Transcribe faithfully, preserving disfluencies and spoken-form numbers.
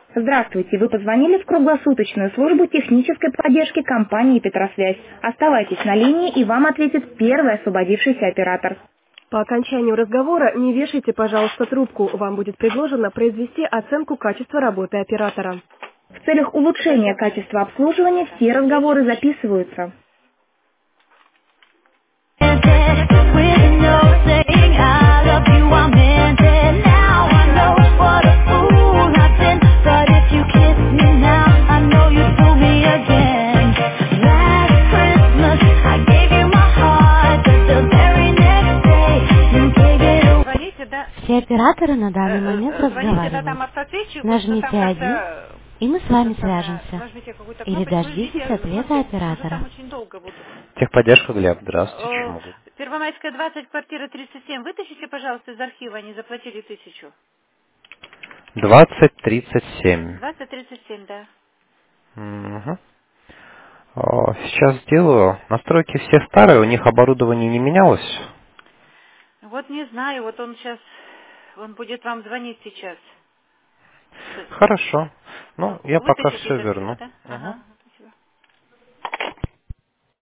Здравствуйте, вы позвонили в круглосуточную службу технической поддержки компании «Петросвязь». Оставайтесь на линии, и вам ответит первый освободившийся оператор. По окончанию разговора не вешайте, пожалуйста, трубку. Вам будет предложено произвести оценку качества работы оператора. В целях улучшения качества обслуживания все разговоры записываются. Все операторы на данный момент разговаривают. Нажмите один, и мы с вами свяжемся. Или дождитесь ответа оператора. Техподдержка, Глеб, здравствуйте, чем могу? Первомайская, двадцать, квартира тридцать семь. Вытащите, пожалуйста, из архива, они заплатили тысячу. двадцать тридцать семь. двадцать тридцать семь, да. Угу. Сейчас сделаю. Настройки все старые, у них оборудование не менялось. Вот не знаю, вот он сейчас, он будет вам звонить сейчас. Хорошо. Ну, я пока Вытащите все из архива, верну. да? Угу. Ага.